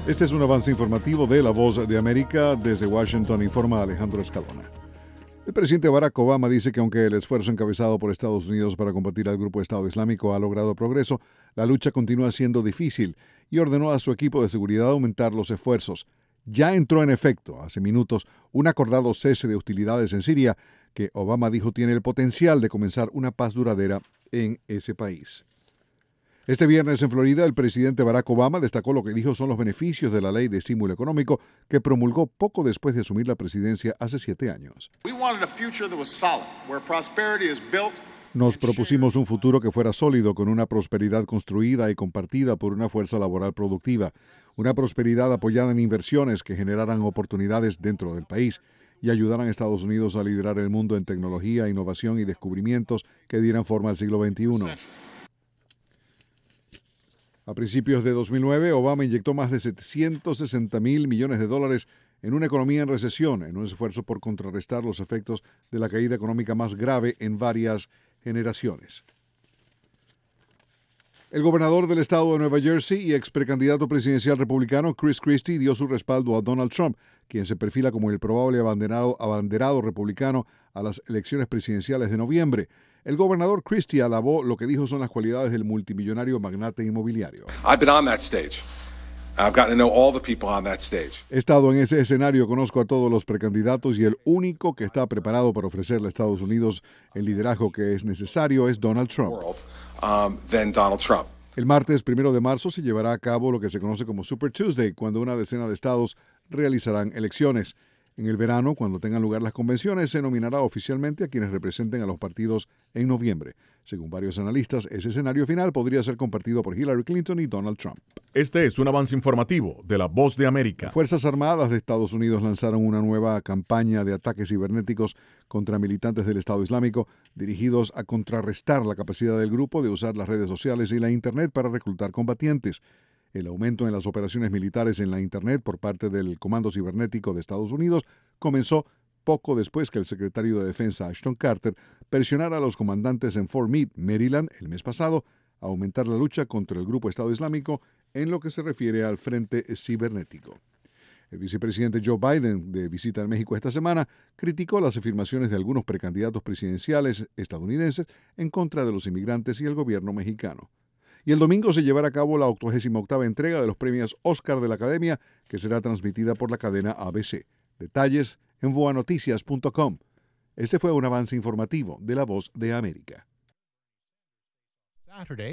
Este es un avance informativo de La Voz de América. Desde Washington informa Alejandro Escalona. El presidente Barack Obama dice que aunque el esfuerzo encabezado por Estados Unidos para combatir al grupo Estado Islámico ha logrado progreso, la lucha continúa siendo difícil y ordenó a su equipo de seguridad aumentar los esfuerzos. Ya entró en efecto, hace minutos, un acordado cese de hostilidades en Siria que Obama dijo tiene el potencial de comenzar una paz duradera en ese país. Este viernes en Florida, el presidente Barack Obama destacó lo que dijo son los beneficios de la ley de estímulo económico que promulgó poco después de asumir la presidencia hace 7 años. Nos propusimos un futuro que fuera sólido, con una prosperidad construida y compartida por una fuerza laboral productiva, una prosperidad apoyada en inversiones que generaran oportunidades dentro del país y ayudaran a Estados Unidos a liderar el mundo en tecnología, innovación y descubrimientos que dieran forma al siglo XXI. A principios de 2009, Obama inyectó más de $760 mil millones en una economía en recesión, en un esfuerzo por contrarrestar los efectos de la caída económica más grave en varias generaciones. El gobernador del estado de Nueva Jersey y ex precandidato presidencial republicano Chris Christie dio su respaldo a Donald Trump, quien se perfila como el probable abanderado republicano a las elecciones presidenciales de noviembre. El gobernador Christie alabó lo que dijo son las cualidades del multimillonario magnate inmobiliario. He estado en ese escenario, conozco a todos los precandidatos y el único que está preparado para ofrecerle a Estados Unidos el liderazgo que es necesario es Donald Trump. El martes 1 de marzo se llevará a cabo lo que se conoce como Super Tuesday, cuando una decena de estados realizarán elecciones. En el verano, cuando tengan lugar las convenciones, se nominará oficialmente a quienes representen a los partidos en noviembre. Según varios analistas, ese escenario final podría ser compartido por Hillary Clinton y Donald Trump. Este es un avance informativo de La Voz de América. Las Fuerzas Armadas de Estados Unidos lanzaron una nueva campaña de ataques cibernéticos contra militantes del Estado Islámico, dirigidos a contrarrestar la capacidad del grupo de usar las redes sociales y la Internet para reclutar combatientes. El aumento en las operaciones militares en la Internet por parte del Comando Cibernético de Estados Unidos comenzó poco después que el secretario de Defensa Ashton Carter presionara a los comandantes en Fort Meade, Maryland, el mes pasado, a aumentar la lucha contra el grupo Estado Islámico en lo que se refiere al frente cibernético. El vicepresidente Joe Biden, de visita en México esta semana, criticó las afirmaciones de algunos precandidatos presidenciales estadounidenses en contra de los inmigrantes y el gobierno mexicano. Y el domingo se llevará a cabo la 88ª entrega de los premios Oscar de la Academia, que será transmitida por la cadena ABC. Detalles en voanoticias.com. Este fue un avance informativo de La Voz de América.